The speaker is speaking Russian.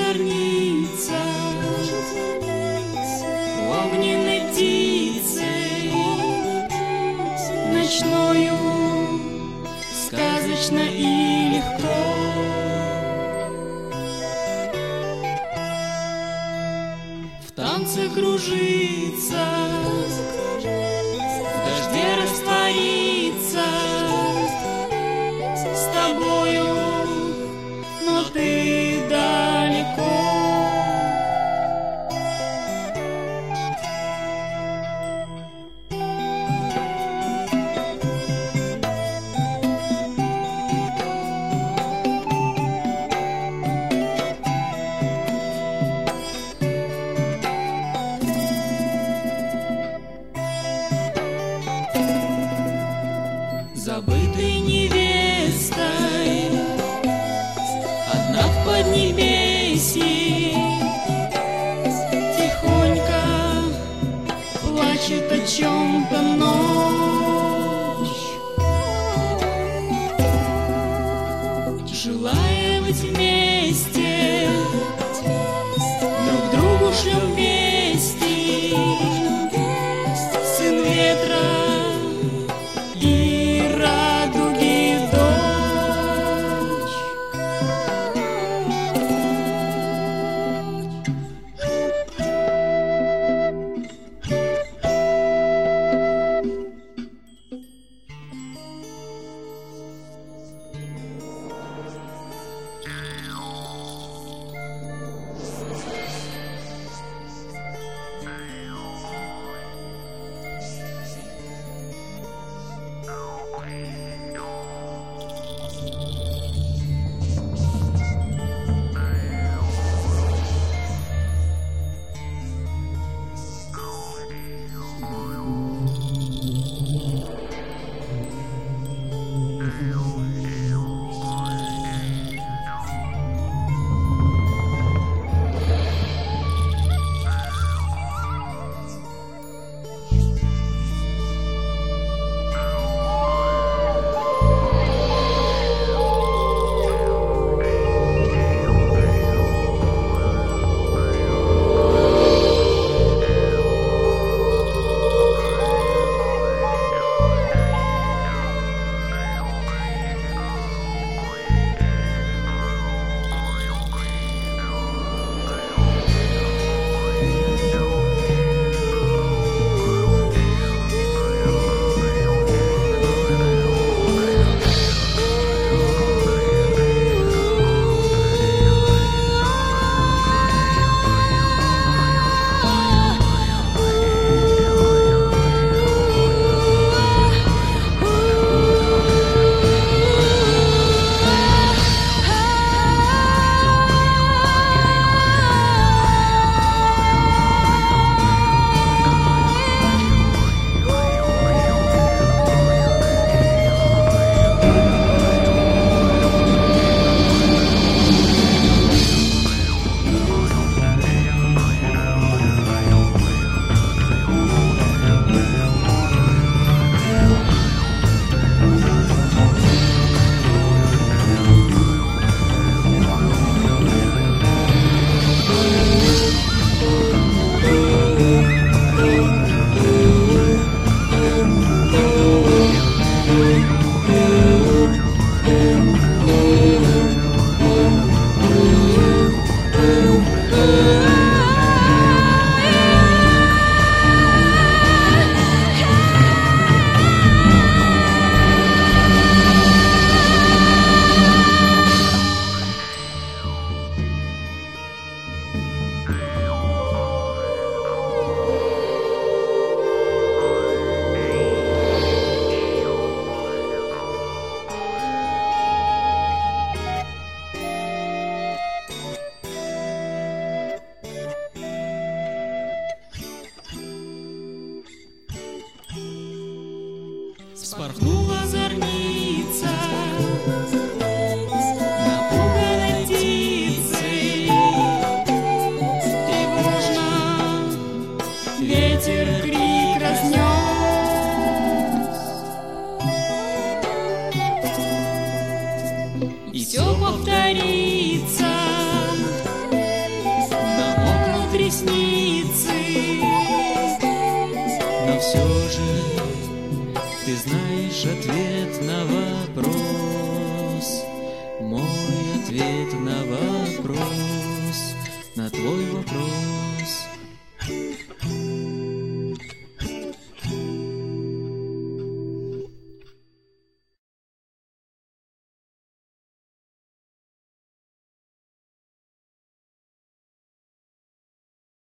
зорница, огненной птицей, ночною, сказочно и легко. В танце кружится, в дожде растворится, с тобою, но ты далеко. Забытой невестой, одна в поднебесье, тихонько плачет о чем-то ночь, желая быть вместе, друг другу шлем вести, сын ветра и радуги дочь. Вспорхнула зорница, напуганной птицей, тревожно ветер крик разнес, и все повторится, же ты знаешь ответ на вопрос? Мой ответ на вопрос, на твой вопрос.